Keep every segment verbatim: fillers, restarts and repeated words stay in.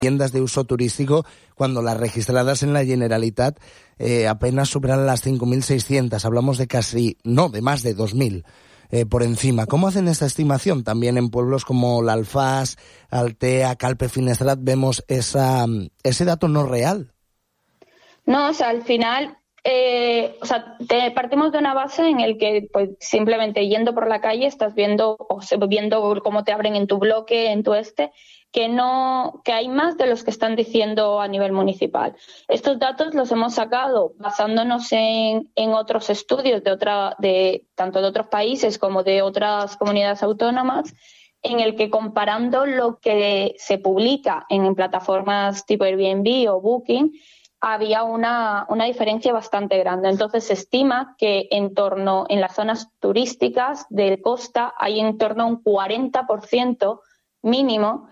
viviendas de uso turístico, cuando las registradas en la Generalitat eh, apenas superan las cinco mil seiscientas. Hablamos de casi, no, de más de dos mil eh, por encima. ¿Cómo hacen esta estimación? También en pueblos como la Alfàs, Altea, Calpe, Finestrat, vemos esa, ese dato no real. No, o sea, al final, eh, o sea, te partimos de una base en el que pues simplemente yendo por la calle estás viendo o viendo cómo te abren en tu bloque, en tu este, que no, que hay más de los que están diciendo a nivel municipal. Estos datos los hemos sacado basándonos en, en otros estudios de otra, de tanto de otros países como de otras comunidades autónomas, en el que comparando lo que se publica en, en plataformas tipo Airbnb o Booking, había una, una diferencia bastante grande. Entonces se estima que en torno, en las zonas turísticas del Costa hay en torno a un cuarenta por ciento mínimo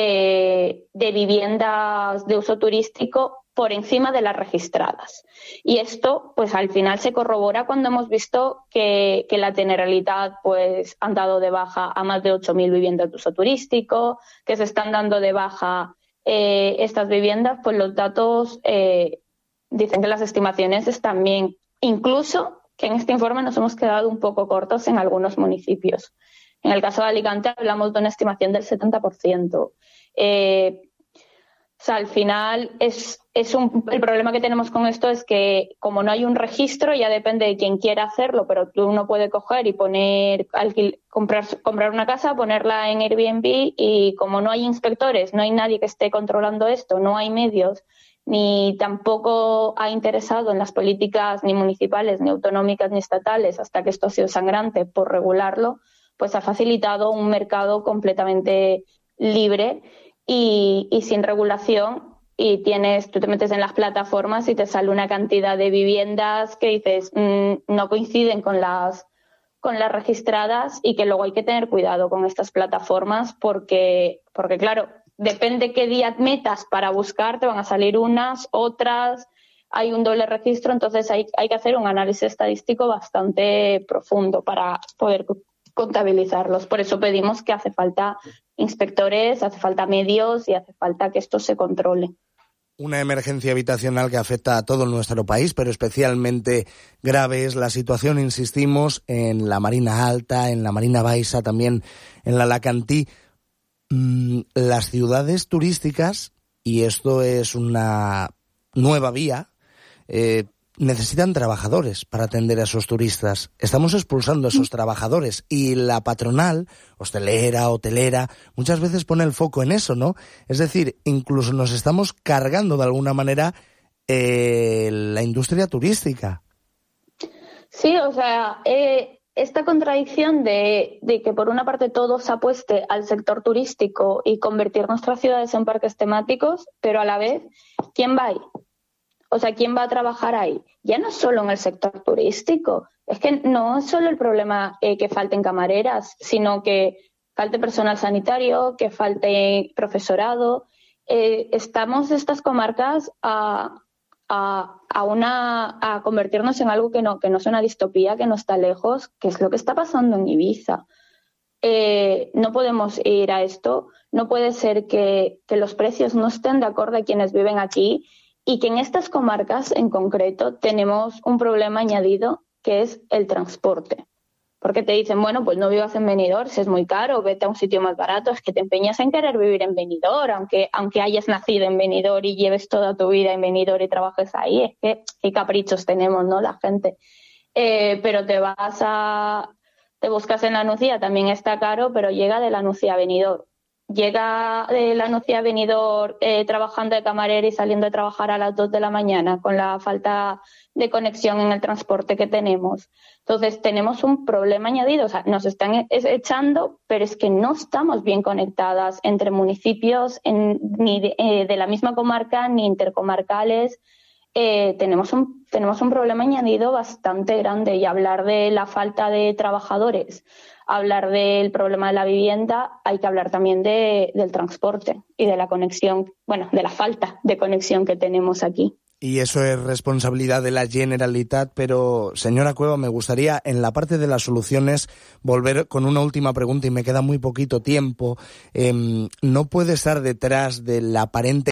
de, de viviendas de uso turístico por encima de las registradas. Y esto, pues al final se corrobora cuando hemos visto que, que la Generalitat pues han dado de baja a más de ocho mil viviendas de uso turístico, que se están dando de baja eh, estas viviendas, pues los datos eh, dicen que las estimaciones están bien. Incluso que en este informe nos hemos quedado un poco cortos en algunos municipios. En el caso de Alicante hablamos de una estimación del setenta por ciento. Eh, o sea, al final es, es un, el problema que tenemos con esto es que como no hay un registro, ya depende de quien quiera hacerlo, pero tú no puedes coger y poner alquil, comprar, comprar una casa, ponerla en Airbnb, y como no hay inspectores, no hay nadie que esté controlando esto, no hay medios, ni tampoco ha interesado en las políticas ni municipales, ni autonómicas, ni estatales, hasta que esto ha sido sangrante por regularlo, pues ha facilitado un mercado completamente libre y, y sin regulación, y tienes, tú te metes en las plataformas y te sale una cantidad de viviendas que dices mmm, no coinciden con las, con las registradas, y que luego hay que tener cuidado con estas plataformas porque, porque claro, depende qué día metas para buscar, te van a salir unas, otras, hay un doble registro, entonces hay, hay que hacer un análisis estadístico bastante profundo para poder contabilizarlos. Por eso pedimos que hace falta inspectores, hace falta medios y hace falta que esto se controle. Una emergencia habitacional que afecta a todo nuestro país, pero especialmente grave es la situación, insistimos, en la Marina Alta, en la Marina Baixa, también en la Alacantí. Mm, las ciudades turísticas, y esto es una nueva vía, eh, necesitan trabajadores para atender a esos turistas. Estamos expulsando a esos trabajadores y la patronal, hostelera, hotelera, muchas veces pone el foco en eso, ¿no? Es decir, incluso nos estamos cargando de alguna manera eh, la industria turística. Sí, o sea, eh, esta contradicción de, de que por una parte todo se apueste al sector turístico y convertir nuestras ciudades en parques temáticos, pero a la vez, ¿quién va ahí? O sea, ¿quién va a trabajar ahí? Ya no solo en el sector turístico. Es que no es solo el problema eh, que falten camareras, sino que falte personal sanitario, que falte profesorado. Eh, estamos estas comarcas a, a, a, una, a convertirnos en algo que no, que no es una distopía, que no está lejos, que es lo que está pasando en Ibiza. Eh, no podemos ir a esto. No puede ser que, que los precios no estén de acuerdo a quienes viven aquí, y que en estas comarcas en concreto tenemos un problema añadido, que es el transporte. Porque te dicen, bueno, pues no vivas en Benidorm, si es muy caro, vete a un sitio más barato. Es que te empeñas en querer vivir en Benidorm, aunque, aunque hayas nacido en Benidorm y lleves toda tu vida en Benidorm y trabajes ahí. Es que qué caprichos tenemos, ¿no? La gente. Eh, pero te vas a... Te buscas en la Nucía, también está caro, pero llega de la Nucía a Benidorm. Llega de la Nucía a Benidorm eh, trabajando de camarera y saliendo de trabajar a las dos de la mañana con la falta de conexión en el transporte que tenemos. Entonces tenemos un problema añadido, o sea, nos están echando, pero es que no estamos bien conectadas entre municipios en, ni de, eh, de la misma comarca ni intercomarcales. Eh, tenemos un, tenemos un problema añadido bastante grande, y hablar de la falta de trabajadores, hablar del problema de la vivienda, hay que hablar también de, del transporte y de la conexión, bueno, de la falta de conexión que tenemos aquí. Y eso es responsabilidad de la Generalitat, pero señora Cueva, me gustaría en la parte de las soluciones volver con una última pregunta y me queda muy poquito tiempo. Eh, ¿no puede estar detrás de la aparente